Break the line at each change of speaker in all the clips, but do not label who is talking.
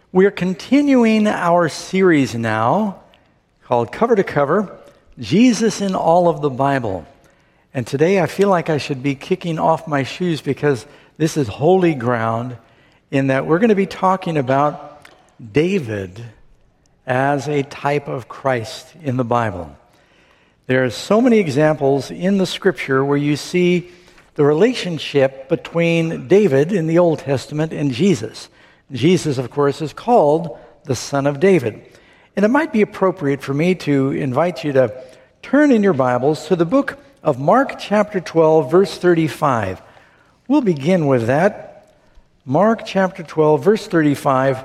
We're continuing our series now called Cover to Cover, Jesus in All of the Bible. And today I feel like I should be kicking off my shoes because this is holy ground in that we're going to be talking about David as a type of Christ in the Bible. There are so many examples in the Scripture where you see the relationship between David in the Old Testament and Jesus. Jesus, of course, is called the Son of David. And it might be appropriate for me to invite you to turn in your Bibles to the book of Mark chapter 12, verse 35. We'll begin with that. Mark chapter 12, verse 35.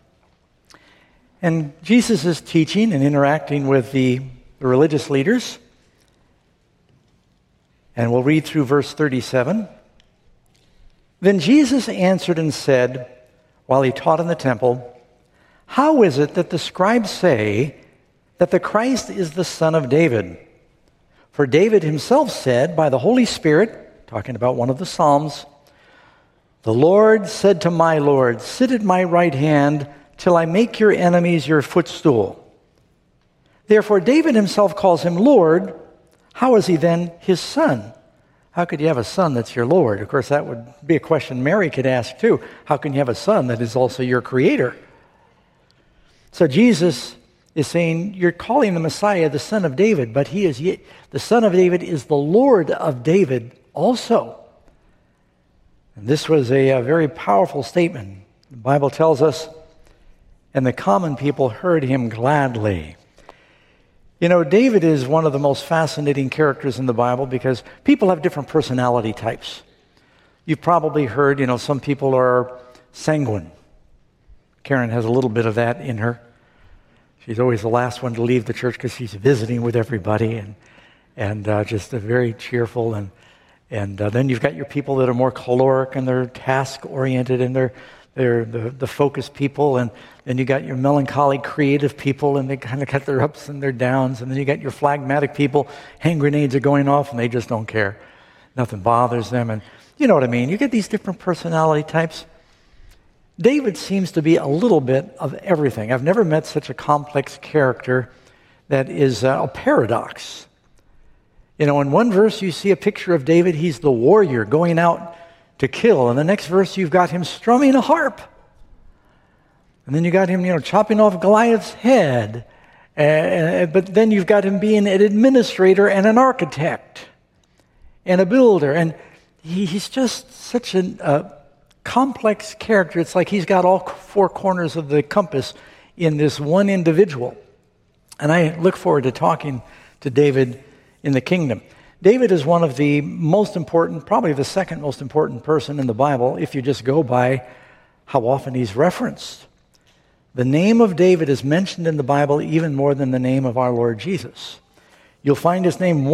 And Jesus is teaching and interacting with the religious leaders. And we'll read through verse 37. Then Jesus answered and said, while he taught in the temple, "How is it that the scribes say that the Christ is the Son of David? For David himself said by the Holy Spirit," talking about one of the Psalms, "The Lord said to my Lord, sit at my right hand till I make your enemies your footstool. Therefore David himself calls him Lord. How is he then his son? How could you have a son that's your Lord?" Of course, that would be a question Mary could ask too. How can you have a son that is also your creator? So Jesus is saying, you're calling the Messiah the Son of David, but he is the Son of David is the Lord of David also. And this was a very powerful statement. The Bible tells us, and the common people heard him gladly. You know, David is one of the most fascinating characters in the Bible because people have different personality types. You've probably heard, some people are sanguine. Karen has a little bit of that in her. She's always the last one to leave the church because she's visiting with everybody and just very cheerful. And then you've got your people that are more caloric and they're task-oriented and they're the focused people, and then you got your melancholy, creative people, and they kind of got their ups and their downs, and then you got your phlegmatic people, hand grenades are going off, and they just don't care. Nothing bothers them, and you know what I mean. You get these different personality types. David seems to be a little bit of everything. I've never met such a complex character that is a paradox. In one verse you see a picture of David, he's the warrior going out to kill. In the next verse, you've got him strumming a harp. And then you got him, chopping off Goliath's head. But then you've got him being an administrator and an architect and a builder. And he's just such a complex character. It's like he's got all four corners of the compass in this one individual. And I look forward to talking to David in the kingdom. David is one of the most important, probably the second most important person in the Bible, if you just go by how often he's referenced. The name of David is mentioned in the Bible even more than the name of our Lord Jesus. You'll find his name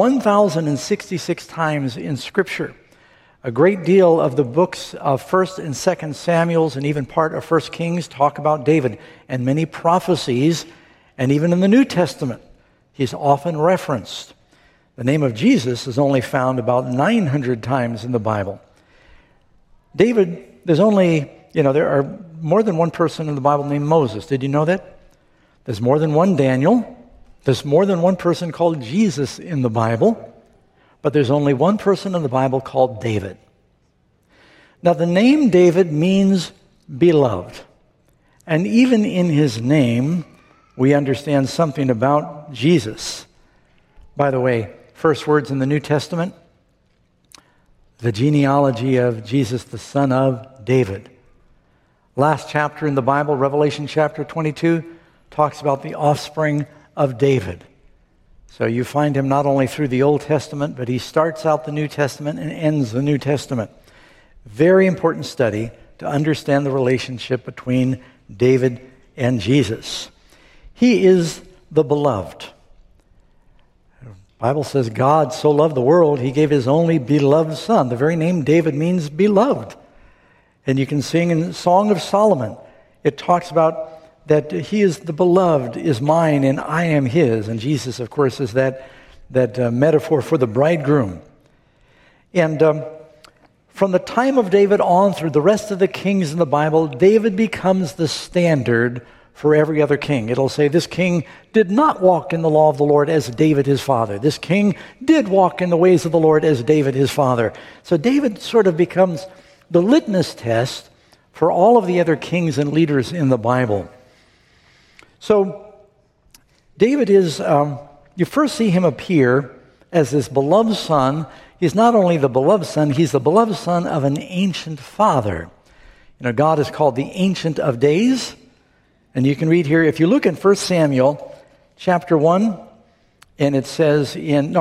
1,066 times in Scripture. A great deal of the books of 1st and 2nd Samuels and even part of 1st Kings talk about David, and many prophecies, and even in the New Testament, he's often referenced. The name of Jesus is only found about 900 times in the Bible. David, there are more than one person in the Bible named Moses. Did you know that? There's more than one Daniel. There's more than one person called Jesus in the Bible. But there's only one person in the Bible called David. Now, the name David means beloved. And even in his name, we understand something about Jesus. By the way, first words in the New Testament, the genealogy of Jesus, the son of David. Last chapter in the Bible, Revelation chapter 22, talks about the offspring of David. So you find him not only through the Old Testament, but he starts out the New Testament and ends the New Testament. Very important study to understand the relationship between David and Jesus. He is the beloved. The Bible says God so loved the world, he gave his only beloved son. The very name David means beloved. And you can sing in Song of Solomon, it talks about that he is the beloved, is mine, and I am his. And Jesus, of course, is that metaphor for the bridegroom. And from the time of David on through the rest of the kings in the Bible, David becomes the standard for every other king. It'll say this king did not walk in the law of the Lord as David his father. This king did walk in the ways of the Lord as David his father. So David sort of becomes the litmus test for all of the other kings and leaders in the Bible. So David is, you first see him appear as this beloved son. He's not only the beloved son, he's the beloved son of an ancient father. You know, God is called the Ancient of Days. And you can read here, if you look in 1 Samuel chapter 1, and it says in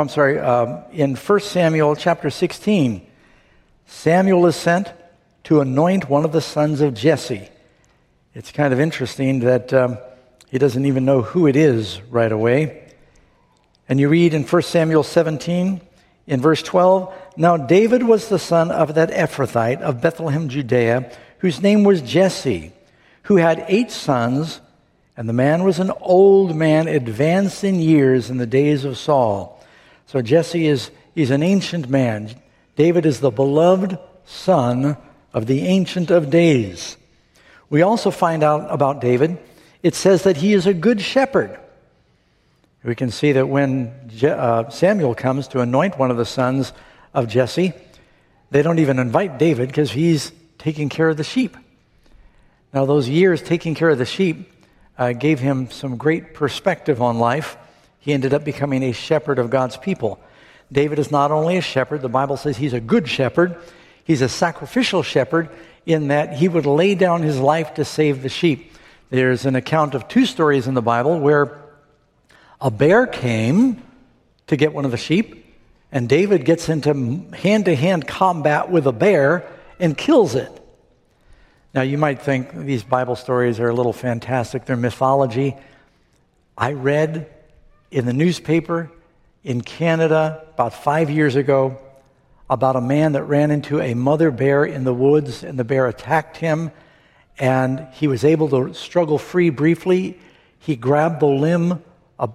1 Samuel chapter 16, Samuel is sent to anoint one of the sons of Jesse. It's kind of interesting that he doesn't even know who it is right away. And you read in 1 Samuel 17, in verse 12, now David was the son of that Ephrathite of Bethlehem, Judea, whose name was Jesse, who had 8 sons, and the man was an old man, advanced in years in the days of Saul. So Jesse he's an ancient man. David is the beloved son of the Ancient of Days. We also find out about David, it says that he is a good shepherd. We can see that when Samuel comes to anoint one of the sons of Jesse, they don't even invite David because he's taking care of the sheep. Now, those years taking care of the sheep gave him some great perspective on life. He ended up becoming a shepherd of God's people. David is not only a shepherd, the Bible says he's a good shepherd. He's a sacrificial shepherd in that he would lay down his life to save the sheep. There's an account of 2 stories in the Bible where a bear came to get one of the sheep, and David gets into hand-to-hand combat with a bear and kills it. Now, you might think these Bible stories are a little fantastic. They're mythology. I read in the newspaper in Canada about 5 years ago about a man that ran into a mother bear in the woods, and the bear attacked him, and he was able to struggle free briefly. He grabbed the limb of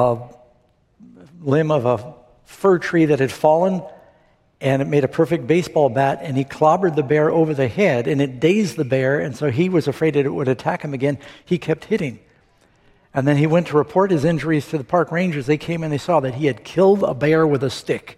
a fir tree that had fallen, and it made a perfect baseball bat, and he clobbered the bear over the head, and it dazed the bear, and so he was afraid that it would attack him again. He kept hitting. And then he went to report his injuries to the park rangers. They came and they saw that he had killed a bear with a stick.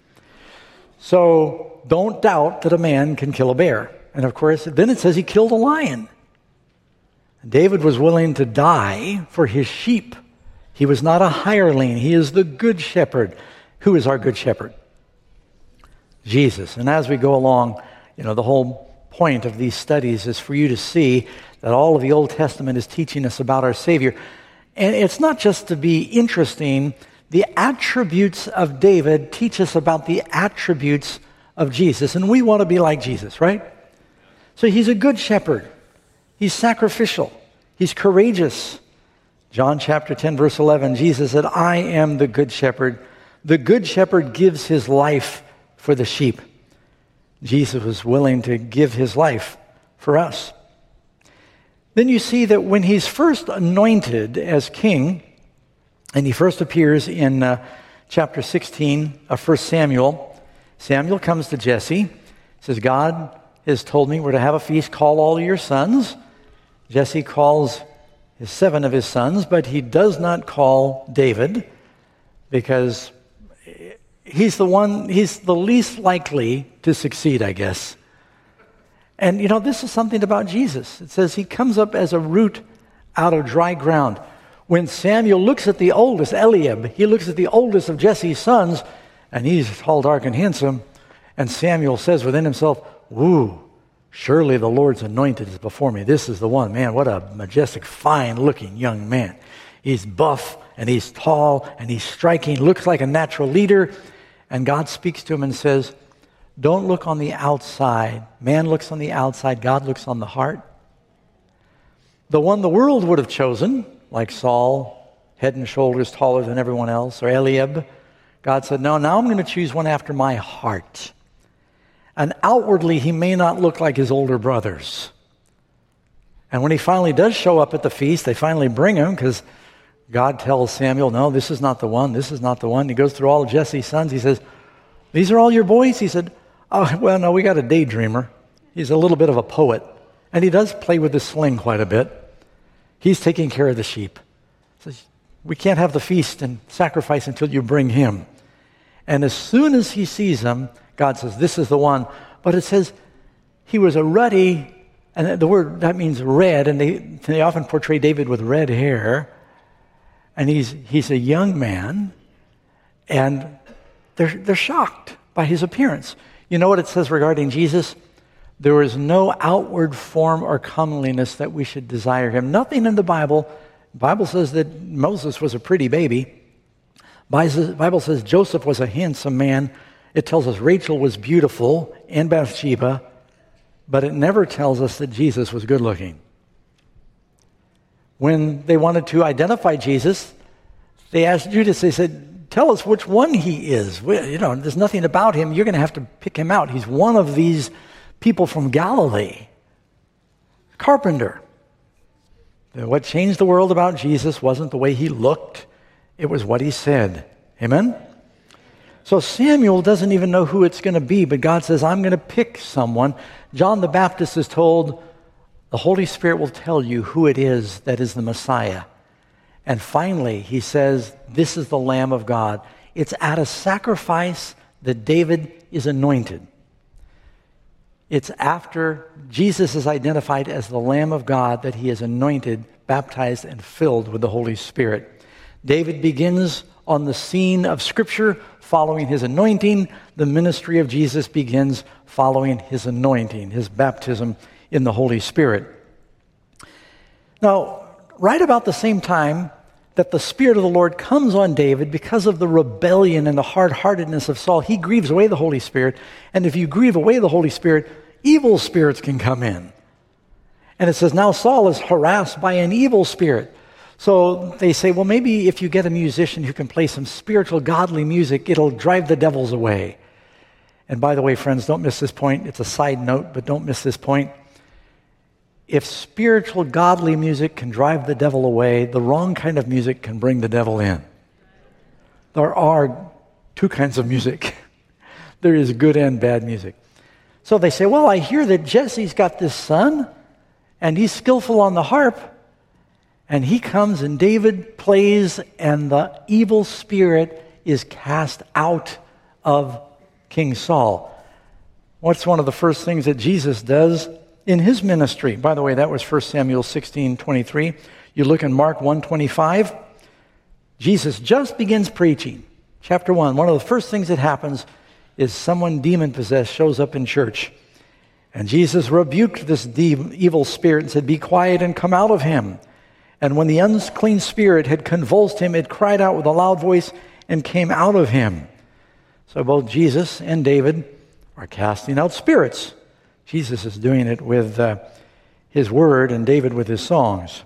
So don't doubt that a man can kill a bear. And of course, then it says he killed a lion. David was willing to die for his sheep. He was not a hireling. He is the good shepherd. Who is our good shepherd? Jesus. And as we go along, the whole point of these studies is for you to see that all of the Old Testament is teaching us about our Savior. And it's not just to be interesting. The attributes of David teach us about the attributes of Jesus. And we want to be like Jesus, right? So he's a good shepherd. He's sacrificial. He's courageous. John chapter 10, verse 11, Jesus said, I am the good shepherd. The good shepherd gives his life for the sheep. Jesus was willing to give his life for us. Then you see that when he's first anointed as king, and he first appears in chapter 16 of 1 Samuel, Samuel comes to Jesse, says, God has told me we're to have a feast, call all your sons. Jesse calls 7 of his sons, but he does not call David because he's the least likely to succeed, I guess. And this is something about Jesus. It says he comes up as a root out of dry ground. When Samuel looks at the oldest, Eliab, he looks at the oldest of Jesse's sons, and he's tall, dark, and handsome. And Samuel says within himself, "Ooh, surely the Lord's anointed is before me. This is the one. Man, what a majestic, fine-looking young man. He's buff, and he's tall, and he's striking, looks like a natural leader." And God speaks to him and says, don't look on the outside. Man looks on the outside. God looks on the heart. The one the world would have chosen, like Saul, head and shoulders taller than everyone else, or Eliab, God said, no, now I'm going to choose one after my heart. And outwardly, he may not look like his older brothers. And when he finally does show up at the feast, they finally bring him because God tells Samuel, no, this is not the one, this is not the one. He goes through all of Jesse's sons. He says, these are all your boys? He said, Oh, well, no, we got a daydreamer. He's a little bit of a poet, and he does play with the sling quite a bit. He's taking care of the sheep. Says, we can't have the feast and sacrifice until you bring him. And as soon as he sees him, God says, this is the one. But it says he was a ruddy, and the word, that means red, and they often portray David with red hair. And he's a young man, and they're shocked by his appearance. You know what it says regarding Jesus? There is no outward form or comeliness that we should desire him. Nothing in the Bible. The Bible says that Moses was a pretty baby. The Bible says Joseph was a handsome man. It tells us Rachel was beautiful and Bathsheba, but it never tells us that Jesus was good looking. When they wanted to identify Jesus, they asked Judas, they said, tell us which one he is. There's nothing about him. You're going to have to pick him out. He's one of these people from Galilee. Carpenter. What changed the world about Jesus wasn't the way he looked. It was what he said. Amen? So Samuel doesn't even know who it's going to be, but God says, I'm going to pick someone. John the Baptist is told, the Holy Spirit will tell you who it is that is the Messiah. And finally, he says, this is the Lamb of God. It's at a sacrifice that David is anointed. It's after Jesus is identified as the Lamb of God that he is anointed, baptized, and filled with the Holy Spirit. David begins on the scene of Scripture following his anointing. The ministry of Jesus begins following his anointing, his baptism in the Holy Spirit. Now, right about the same time that the Spirit of the Lord comes on David because of the rebellion and the hard-heartedness of Saul, he grieves away the Holy Spirit. And if you grieve away the Holy Spirit, evil spirits can come in. And it says, now Saul is harassed by an evil spirit. So they say, well, maybe if you get a musician who can play some spiritual, godly music, it'll drive the devils away. And by the way, friends, don't miss this point. It's a side note, but don't miss this point. If spiritual, godly music can drive the devil away, the wrong kind of music can bring the devil in. There are two kinds of music. There is good and bad music. So they say, well, I hear that Jesse's got this son, and he's skillful on the harp. And he comes and David plays and the evil spirit is cast out of King Saul. What's one of the first things that Jesus does in his ministry? By the way, that was 1 Samuel 16:23. You look in Mark 1:25. Jesus just begins preaching. Chapter 1, one of the first things that happens is someone demon-possessed shows up in church. And Jesus rebuked this evil spirit and said, be quiet and come out of him. And when the unclean spirit had convulsed him, it cried out with a loud voice and came out of him. So both Jesus and David are casting out spirits. Jesus is doing it with his word and David with his songs.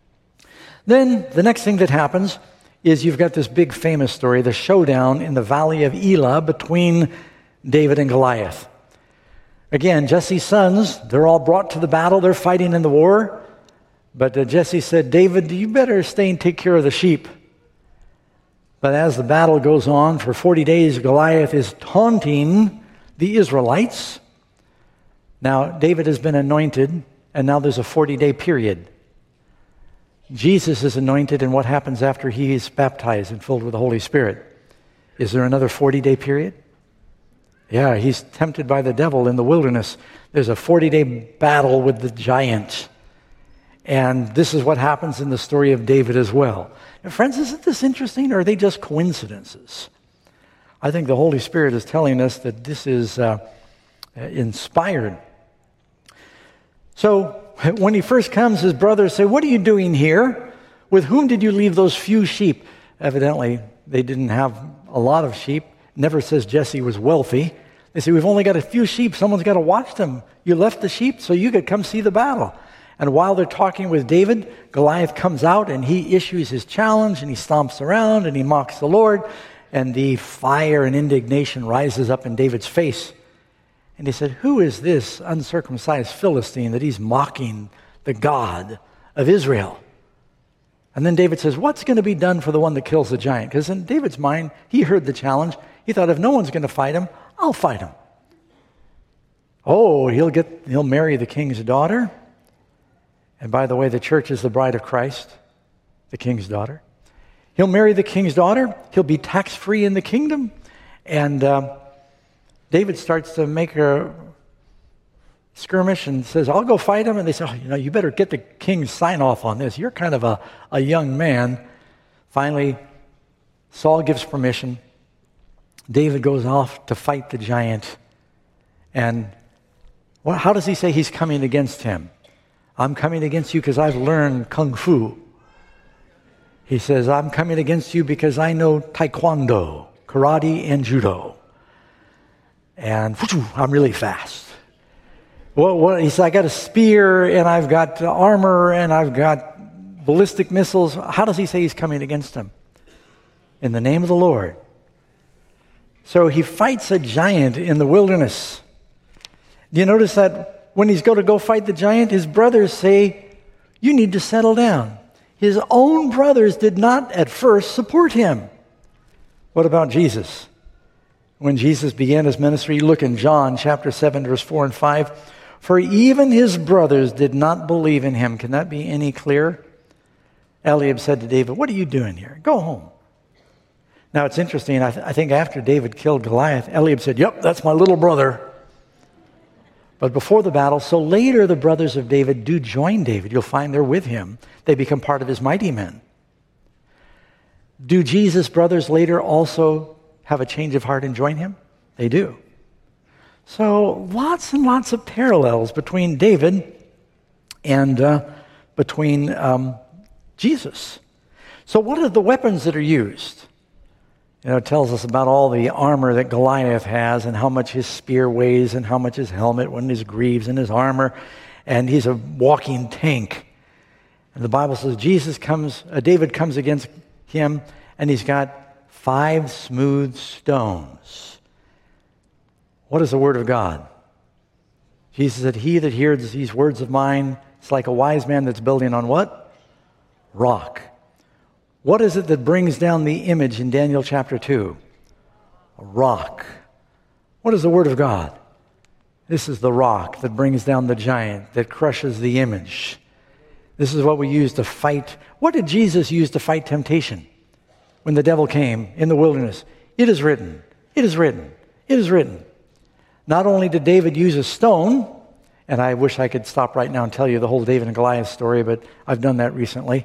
Then the next thing that happens is you've got this big famous story, the showdown in the valley of Elah between David and Goliath. Again, Jesse's sons, they're all brought to the battle. They're fighting in the war. But Jesse said, David, you better stay and take care of the sheep. But as the battle goes on, for 40 days, Goliath is taunting the Israelites. Now, David has been anointed, and now there's a 40-day period. Jesus is anointed, and what happens after he is baptized and filled with the Holy Spirit? Is there another 40-day period? Yeah, he's tempted by the devil in the wilderness. There's a 40-day battle with the giant. And this is what happens in the story of David as well. And friends, isn't this interesting, or are they just coincidences? I think the Holy Spirit is telling us that this is inspired. So when he first comes, his brothers say, what are you doing here? With whom did you leave those few sheep? Evidently, they didn't have a lot of sheep. Never says Jesse was wealthy. They say, we've only got a few sheep. Someone's got to watch them. You left the sheep so you could come see the battle. And while they're talking with David, Goliath comes out and he issues his challenge and he stomps around and he mocks the Lord. And the fire and indignation rises up in David's face. And he said, who is this uncircumcised Philistine that he's mocking the God of Israel? And then David says, what's going to be done for the one that kills the giant? Because in David's mind, he heard the challenge. He thought, if no one's going to fight him, I'll fight him. Oh, he'll marry the king's daughter. And by the way, the church is the bride of Christ, the king's daughter. He'll marry the king's daughter. He'll be tax-free in the kingdom. And David starts to make a skirmish and says, I'll go fight him. And they say, you better get the king's sign-off on this. You're kind of a young man. Finally, Saul gives permission. David goes off to fight the giant. And how does he say he's coming against him? I'm coming against you because I've learned kung fu. He says, I'm coming against you because I know taekwondo, karate, and judo. And I'm really fast. He said, I got a spear, and I've got armor, and I've got ballistic missiles. How does he say he's coming against him? In the name of the Lord. So he fights a giant in the wilderness. Do you notice that when he's going to go fight the giant, his brothers say, you need to settle down. His own brothers did not at first support him. What about Jesus? When Jesus began his ministry, look in John chapter 7, verse 4 and 5. For even his brothers did not believe in him. Can that be any clearer? Eliab said to David, what are you doing here? Go home. Now it's interesting. I think after David killed Goliath, Eliab said, yep, that's my little brother. But before the battle, so later the brothers of David do join David. You'll find they're with him. They become part of his mighty men. Do Jesus' brothers later also have a change of heart and join him? They do. So lots and lots of parallels between David and between Jesus. So what are the weapons that are used? It tells us about all the armor that Goliath has and how much his spear weighs and how much his helmet and his greaves and his armor. And he's a walking tank. And the Bible says David comes against him, and he's got 5 smooth stones. What is the word of God? Jesus said, he that hears these words of mine is like a wise man that's building on what? Rock. What is it that brings down the image in Daniel chapter 2? A rock. What is the word of God? This is the rock that brings down the giant, that crushes the image. This is what we use to fight. What did Jesus use to fight temptation when the devil came in the wilderness? It is written. It is written. It is written. Not only did David use a stone, and I wish I could stop right now and tell you the whole David and Goliath story, but I've done that recently.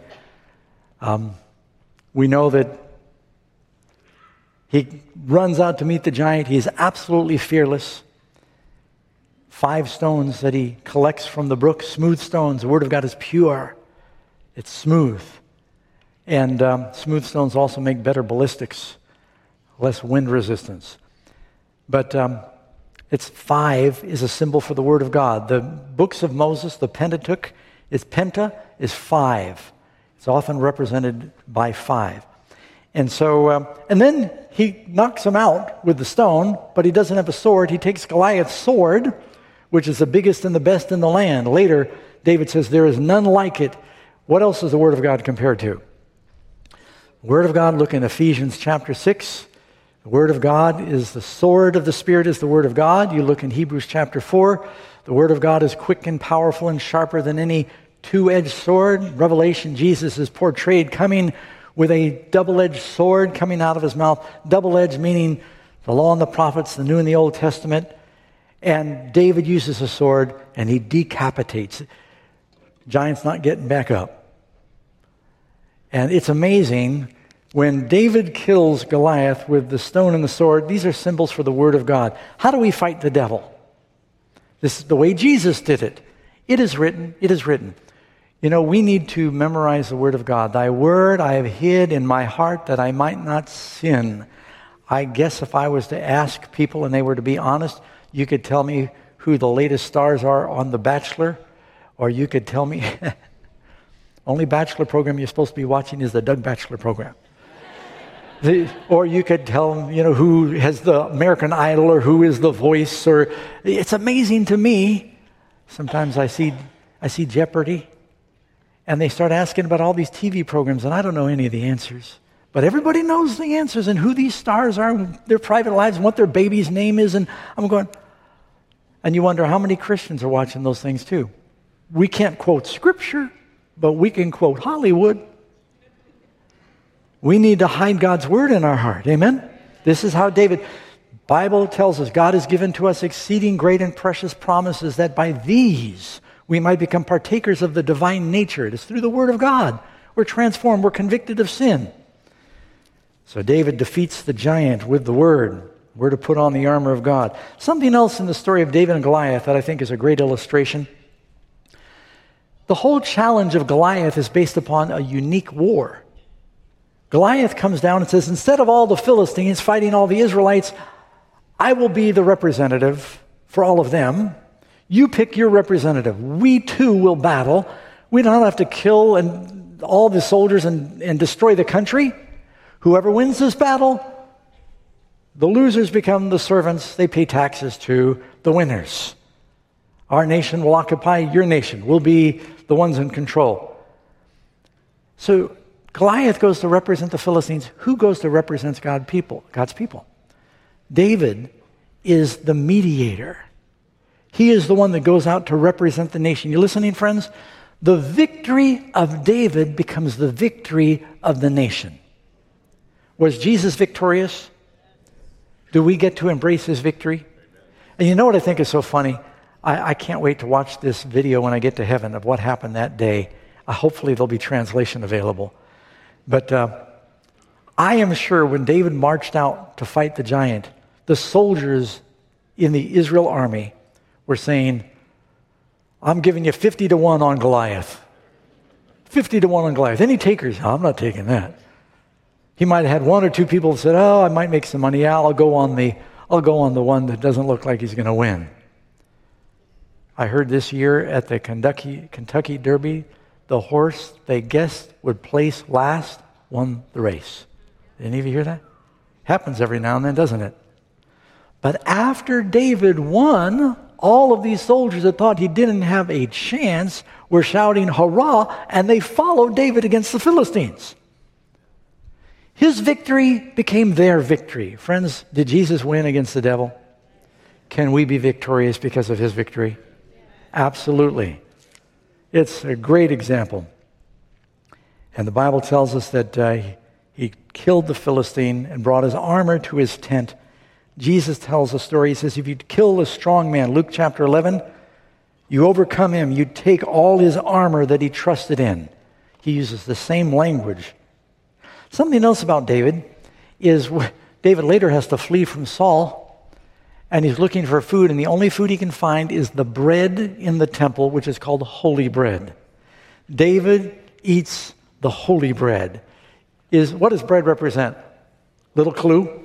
We know that he runs out to meet the giant. He is absolutely fearless. 5 stones that he collects from the brook, smooth stones. The word of God is pure. It's smooth. And smooth stones also make better ballistics, less wind resistance. But it's 5 is a symbol for the word of God. The books of Moses, the Pentateuch, Penta is 5. It's often represented by 5. And so, and then he knocks him out with the stone, but he doesn't have a sword. He takes Goliath's sword, which is the biggest and the best in the land. Later, David says, there is none like it. What else is the word of God compared to? The word of God, look in Ephesians chapter 6. The word of God is the sword of the Spirit is the word of God. You look in Hebrews chapter 4. The word of God is quick and powerful and sharper than any two-edged sword. Revelation, Jesus is portrayed coming with a double-edged sword coming out of his mouth. Double-edged meaning the law and the prophets, the New and the Old Testament. And David uses a sword and he decapitates. Giant's not getting back up. And it's amazing when David kills Goliath with the stone and the sword. These are symbols for the word of God. How do we fight the devil? This is the way Jesus did it. It is written. It is written. You know, we need to memorize the word of God. Thy word I have hid in my heart that I might not sin. I guess if I was to ask people and they were to be honest, you could tell me who the latest stars are on The Bachelor, or you could tell me, only Bachelor program you're supposed to be watching is the Doug Batchelor program. Or you could tell them, who has the American Idol or who is The Voice. Or it's amazing to me. Sometimes I see Jeopardy, and they start asking about all these TV programs, and I don't know any of the answers. But everybody knows the answers and who these stars are, their private lives, and what their baby's name is. And I'm going, And you wonder how many Christians are watching those things too. We can't quote Scripture, but we can quote Hollywood. We need to hide God's word in our heart. Amen? This is how Bible tells us God has given to us exceeding great and precious promises that by these we might become partakers of the divine nature. It is through the word of God. We're transformed. We're convicted of sin. So David defeats the giant with the word. We're to put on the armor of God. Something else in the story of David and Goliath that I think is a great illustration. The whole challenge of Goliath is based upon a unique war. Goliath comes down and says, instead of all the Philistines fighting all the Israelites, I will be the representative for all of them. You pick your representative. We too will battle. We don't have to kill all the soldiers and destroy the country. Whoever wins this battle, the losers become the servants. They pay taxes to the winners. Our nation will occupy your nation. We'll be the ones in control. So Goliath goes to represent the Philistines. Who goes to represent God's people? David is the mediator. He is the one that goes out to represent the nation. You listening, friends? The victory of David becomes the victory of the nation. Was Jesus victorious? Do we get to embrace his victory? And you know what I think is so funny? I can't wait to watch this video when I get to heaven of what happened that day. Hopefully there'll be translation available. But I am sure when David marched out to fight the giant, the soldiers in the Israel army were saying, I'm giving you 50-1 on Goliath. 50-1 on Goliath. Any takers? No, I'm not taking that. He might have had one or two people that said, I might make some money. Yeah, I'll go on the one that doesn't look like he's going to win. I heard this year at the Kentucky Derby, the horse they guessed would place last won the race. Did any of you hear that? Happens every now and then, doesn't it? But after David won, all of these soldiers that thought he didn't have a chance were shouting, hurrah, and they followed David against the Philistines. His victory became their victory. Friends, did Jesus win against the devil? Can we be victorious because of his victory? Absolutely. It's a great example. And the Bible tells us that he killed the Philistine and brought his armor to his tent. Jesus tells a story. He says, if you kill a strong man, Luke chapter 11, you overcome him. You take all his armor that he trusted in. He uses the same language. Something else about David is David later has to flee from Saul, and he's looking for food, and the only food he can find is the bread in the temple, which is called holy bread. David eats the holy bread. What does bread represent? Little clue?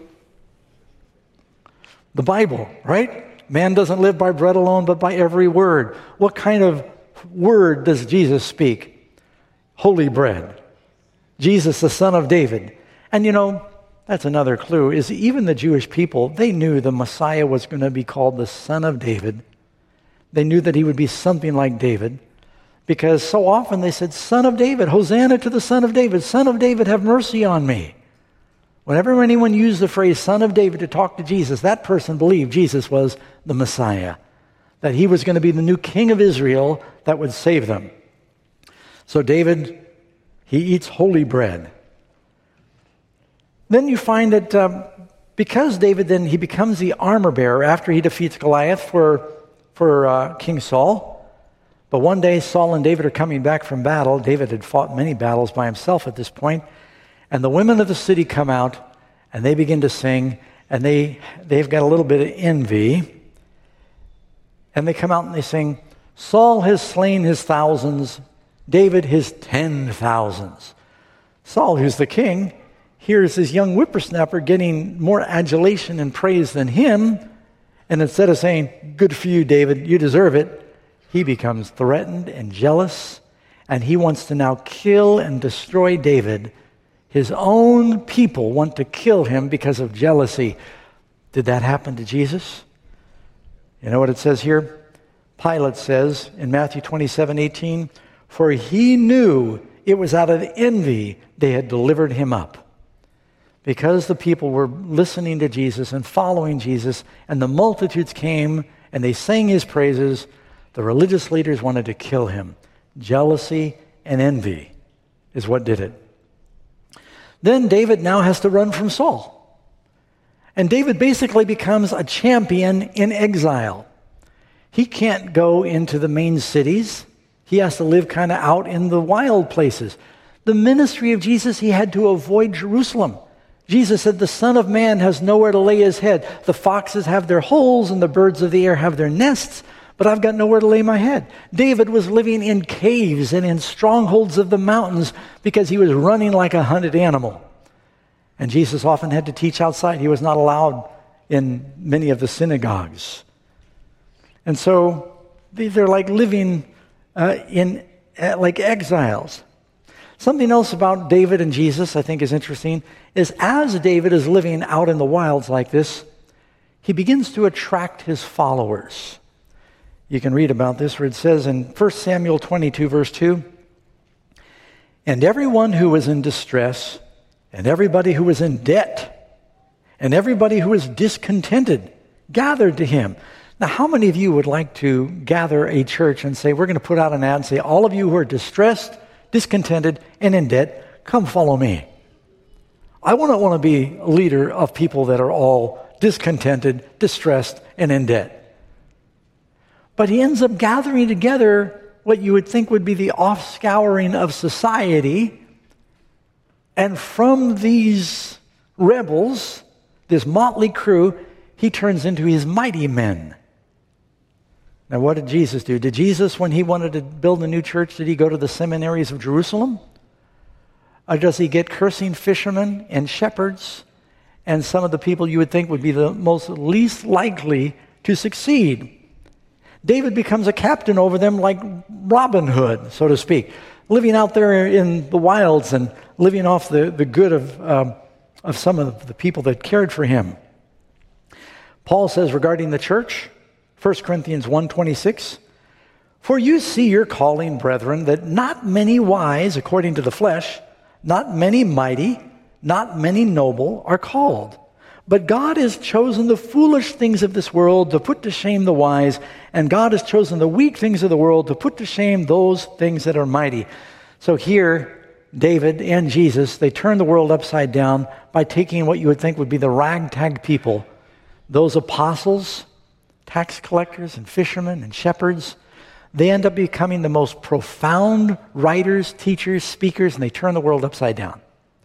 The Bible, right? Man doesn't live by bread alone, but by every word. What kind of word does Jesus speak? Holy bread. Jesus, the son of David. And you know, that's another clue, is even the Jewish people, they knew the Messiah was going to be called the son of David. They knew that he would be something like David, because so often they said, son of David, Hosanna to the son of David, son of David, have mercy on me. Whenever anyone used the phrase son of David to talk to Jesus, that person believed Jesus was the Messiah, that he was going to be the new king of Israel that would save them. So David, he eats holy bread. Then you find that because David then, he becomes the armor bearer after he defeats Goliath for King Saul. But one day Saul and David are coming back from battle. David had fought many battles by himself at this point. And the women of the city come out and they begin to sing, and they've got a little bit of envy. And they come out and they sing, Saul has slain his thousands, David his 10,000s. Saul, who's the king, here's this young whippersnapper getting more adulation and praise than him. And instead of saying, good for you, David, you deserve it, he becomes threatened and jealous, and he wants to now kill and destroy David. His own people want to kill him because of jealousy. Did that happen to Jesus? You know what it says here? Pilate says in Matthew 27:18, for he knew it was out of envy they had delivered him up. Because the people were listening to Jesus and following Jesus, and the multitudes came and they sang his praises, the religious leaders wanted to kill him. Jealousy and envy is what did it. Then David now has to run from Saul. And David basically becomes a champion in exile. He can't go into the main cities. He has to live kind of out in the wild places. The ministry of Jesus, he had to avoid Jerusalem. Jesus said, the Son of Man has nowhere to lay his head. The foxes have their holes and the birds of the air have their nests, but I've got nowhere to lay my head. David was living in caves and in strongholds of the mountains because he was running like a hunted animal. And Jesus often had to teach outside. He was not allowed in many of the synagogues. And so they're like living like exiles. Something else about David and Jesus I think is interesting is as David is living out in the wilds like this, he begins to attract his followers. You can read about this where it says in 1 Samuel 22 verse 2, and everyone who was in distress and everybody who was in debt and everybody who was discontented gathered to him. Now, how many of you would like to gather a church and say, we're going to put out an ad and say, all of you who are distressed, discontented, and in debt, come follow me. I wouldn't want to be a leader of people that are all discontented, distressed, and in debt. But he ends up gathering together what you would think would be the offscouring of society. And from these rebels, this motley crew, he turns into his mighty men. Now, what did Jesus do? Did Jesus, when he wanted to build a new church, did he go to the seminaries of Jerusalem? Or does he get cursing fishermen and shepherds and some of the people you would think would be the most least likely to succeed? David becomes a captain over them like Robin Hood, so to speak, living out there in the wilds and living off the good of some of the people that cared for him. Paul says regarding the church, 1 Corinthians 1:26, for you see your calling, brethren, that not many wise according to the flesh, not many mighty, not many noble are called. But God has chosen the foolish things of this world to put to shame the wise, and God has chosen the weak things of the world to put to shame those things that are mighty. So here, David and Jesus, they turn the world upside down by taking what you would think would be the ragtag people, those apostles, tax collectors and fishermen and shepherds. They end up becoming the most profound writers, teachers, speakers, and they turn the world upside down.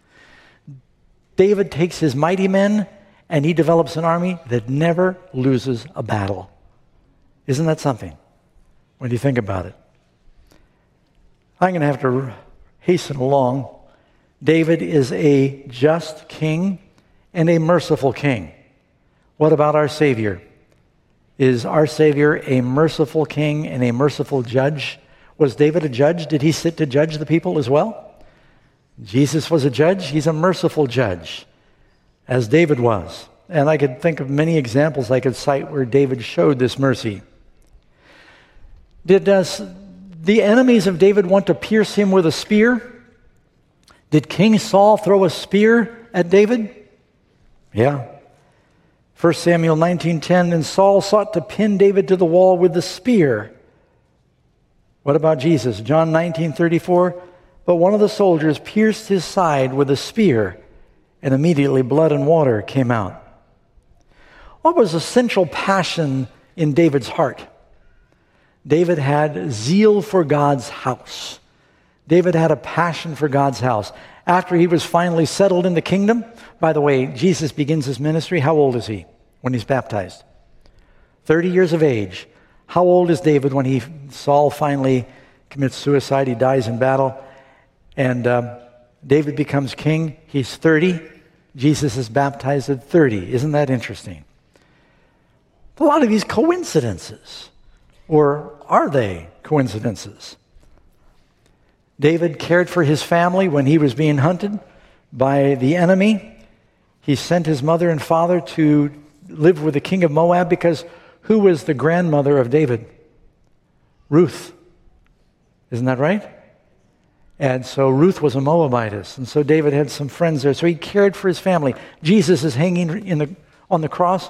David takes his mighty men and he develops an army that never loses a battle. Isn't that something when you think about it? I'm going to have to hasten along. David is a just king and a merciful king. What about our Savior? Is our Savior a merciful king and a merciful judge? Was David a judge? Did he sit to judge the people as well? Jesus was a judge. He's a merciful judge, as David was. And I could think of many examples I could cite where David showed this mercy. Did the enemies of David want to pierce him with a spear? Did King Saul throw a spear at David? Yeah. 1 Samuel 19:10, and Saul sought to pin David to the wall with the spear. What about Jesus? John 19:34, but one of the soldiers pierced his side with a spear, and immediately blood and water came out. What was the central passion in David's heart? David had zeal for God's house. David had a passion for God's house. After he was finally settled in the kingdom, by the way, Jesus begins his ministry. How old is he when he's baptized? 30 years of age. How old is David when Saul finally commits suicide? He dies in battle. And David becomes king. He's 30. Jesus is baptized at 30. Isn't that interesting? A lot of these coincidences. Or are they coincidences? David cared for his family when he was being hunted by the enemy. He sent his mother and father to live with the king of Moab because who was the grandmother of David? Ruth. Isn't that right? And so Ruth was a Moabitess. And so David had some friends there. So he cared for his family. Jesus is hanging on the cross.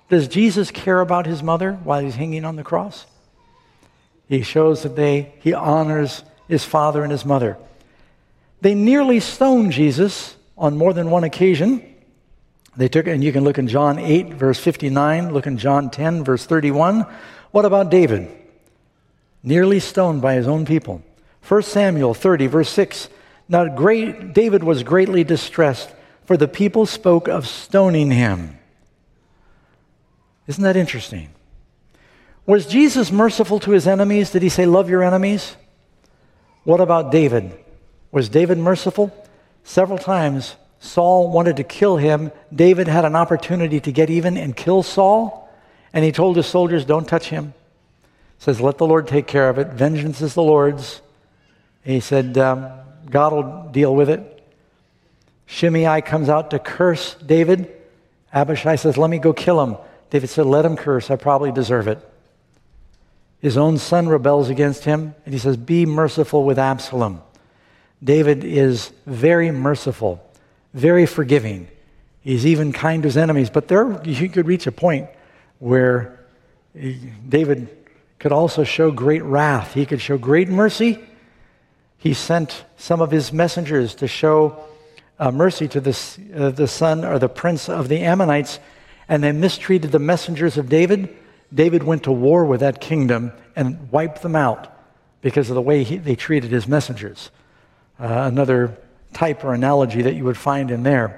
Does Jesus care about his mother while he's hanging on the cross? He shows that he honors his father and his mother. They nearly stoned Jesus on more than one occasion. They took, and you can look in John 8, verse 59, look in John 10, verse 31. What about David? Nearly stoned by his own people. 1 Samuel 30, verse 6. Now David was greatly distressed, for the people spoke of stoning him. Isn't that interesting? Was Jesus merciful to his enemies? Did he say, love your enemies? What about David? Was David merciful? Several times Saul wanted to kill him. David had an opportunity to get even and kill Saul, and he told his soldiers, don't touch him. He says, let the Lord take care of it. Vengeance is the Lord's. And he said, God will deal with it. Shimei comes out to curse David. Abishai says, let me go kill him. David said, let him curse. I probably deserve it. His own son rebels against him, and he says, be merciful with Absalom. David is very merciful, very forgiving. He's even kind to his enemies. But you could reach a point where David could also show great wrath. He could show great mercy. He sent some of his messengers to show mercy to the son or the prince of the Ammonites, and they mistreated the messengers of David. David went to war with that kingdom and wiped them out because of the way they treated his messengers. Another type or analogy that you would find in there.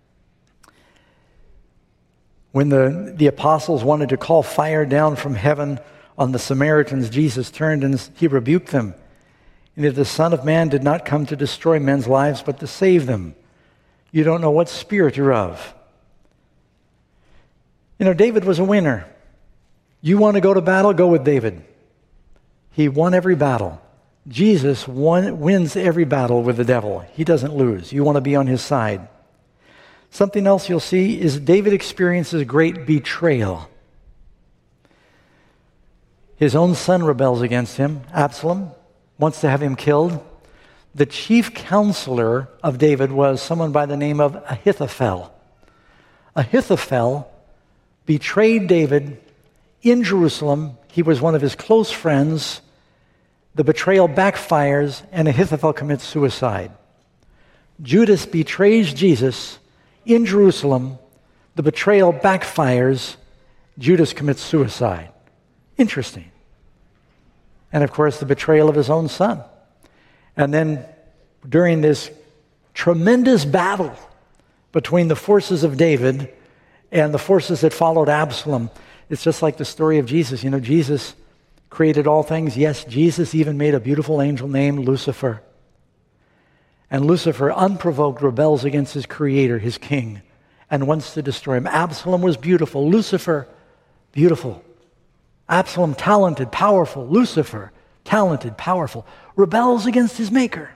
When the apostles wanted to call fire down from heaven on the Samaritans, Jesus turned and he rebuked them. And if the Son of Man did not come to destroy men's lives, but to save them, you don't know what spirit you're of. You know, David was a winner. You want to go to battle? Go with David. He won every battle. Jesus wins every battle with the devil. He doesn't lose. You want to be on his side. Something else you'll see is David experiences great betrayal. His own son rebels against him. Absalom wants to have him killed. The chief counselor of David was someone by the name of Ahithophel. Ahithophel betrayed David in Jerusalem. He was one of his close friends. The betrayal backfires, and Ahithophel commits suicide. Judas betrays Jesus in Jerusalem. The betrayal backfires. Judas commits suicide. Interesting. And of course, the betrayal of his own son. And then during this tremendous battle between the forces of David and the forces that followed Absalom, it's just like the story of Jesus. You know, Jesus created all things. Yes, Jesus even made a beautiful angel named Lucifer. And Lucifer, unprovoked, rebels against his creator, his king, and wants to destroy him. Absalom was beautiful. Lucifer, beautiful. Absalom, talented, powerful. Lucifer, talented, powerful. Rebels against his maker.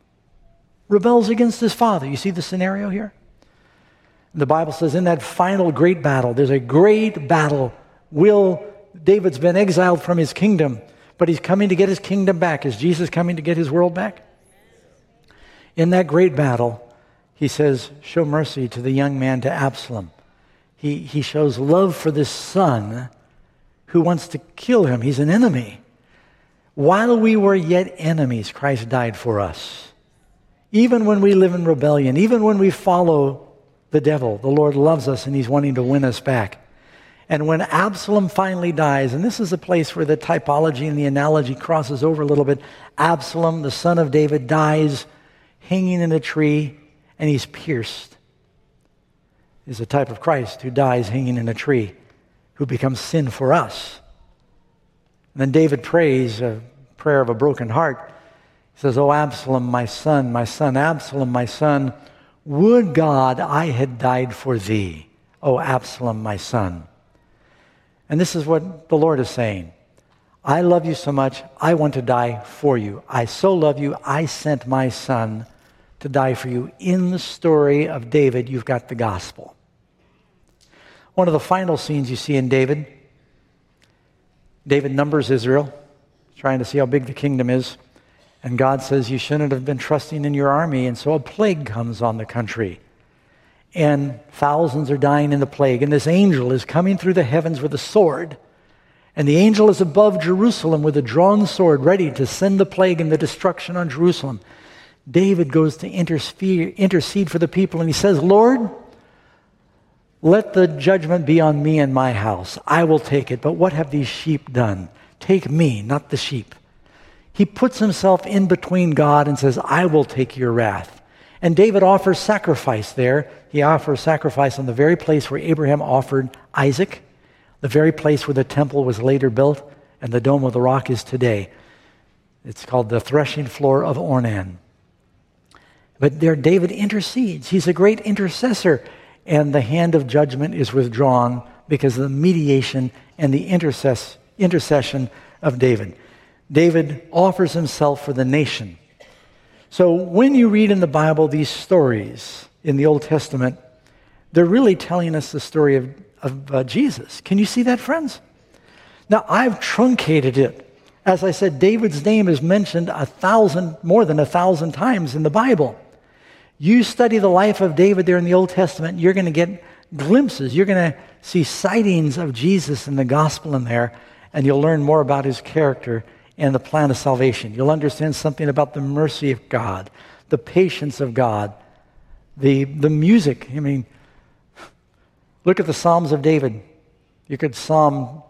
Rebels against his father. You see the scenario here? The Bible says in that final great battle, there's a great battle. David's been exiled from his kingdom, but he's coming to get his kingdom back. Is Jesus coming to get his world back? In that great battle, he says, show mercy to the young man, to Absalom. He shows love for this son who wants to kill him. He's an enemy. While we were yet enemies, Christ died for us. Even when we live in rebellion, even when we follow the devil, the Lord loves us and he's wanting to win us back. And when Absalom finally dies, and this is a place where the typology and the analogy crosses over a little bit, Absalom, the son of David, dies hanging in a tree, and he's pierced. Is a type of Christ who dies hanging in a tree, who becomes sin for us. And then David prays a prayer of a broken heart. He says, "Oh, Absalom, my son, Absalom, my son, would God I had died for thee, O Absalom, my son." And this is what the Lord is saying. I love you so much, I want to die for you. I so love you, I sent my son to die for you. In the story of David, you've got the gospel. One of the final scenes you see in David numbers Israel, trying to see how big the kingdom is. And God says, you shouldn't have been trusting in your army. And so a plague comes on the country. and thousands are dying in the plague. And this angel is coming through the heavens with a sword. And the angel is above Jerusalem with a drawn sword, ready to send the plague and the destruction on Jerusalem. David goes to intercede for the people, and he says, Lord, let the judgment be on me and my house. I will take it. But what have these sheep done? Take me, not the sheep. He puts himself in between God and says, I will take your wrath. And David offers sacrifice there. He offers sacrifice on the very place where Abraham offered Isaac, the very place where the temple was later built, and the Dome of the Rock is today. It's called the threshing floor of Ornan. But there David intercedes. He's a great intercessor. And the hand of judgment is withdrawn because of the mediation and the intercession of David. David offers himself for the nation. So when you read in the Bible these stories in the Old Testament, they're really telling us the story of Jesus. Can you see that, friends? Now, I've truncated it. As I said, David's name is mentioned more than 1,000 times in the Bible. You study the life of David there in the Old Testament, you're going to get glimpses. You're going to see sightings of Jesus in the gospel in there, and you'll learn more about his character and the plan of salvation. You'll understand something about the mercy of God, the patience of God, the music. I mean, look at the Psalms of David. You could Psalm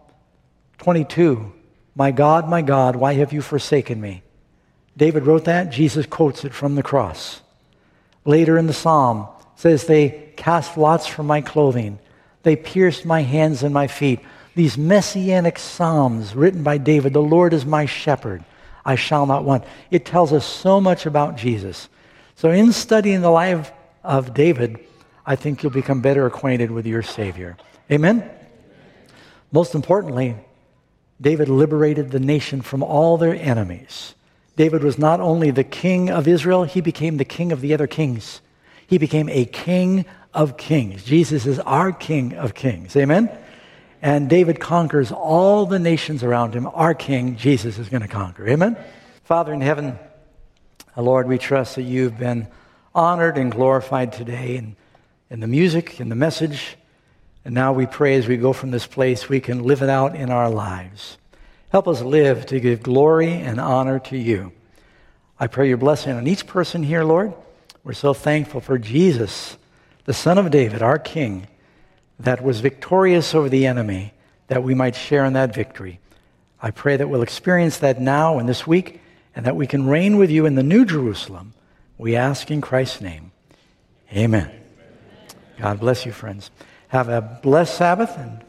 22, my God, why have you forsaken me? David wrote that. Jesus quotes it from the cross. Later in the psalm, it says, they cast lots for my clothing. They pierced my hands and my feet. These messianic psalms written by David, the Lord is my shepherd, I shall not want. It tells us so much about Jesus. So in studying the life of David, I think you'll become better acquainted with your Savior. Amen? Most importantly, David liberated the nation from all their enemies. David was not only the king of Israel, he became the king of the other kings. He became a king of kings. Jesus is our king of kings. Amen? And David conquers all the nations around him. Our king, Jesus, is going to conquer. Amen? Father in heaven, Lord, we trust that you've been honored and glorified today in the music, in the message. And now we pray as we go from this place, we can live it out in our lives. Help us live to give glory and honor to you. I pray your blessing on each person here, Lord. We're so thankful for Jesus, the Son of David, our King, that was victorious over the enemy, that we might share in that victory. I pray that we'll experience that now and this week, and that we can reign with you in the New Jerusalem. We ask in Christ's name. Amen. God bless you, friends. Have a blessed Sabbath, and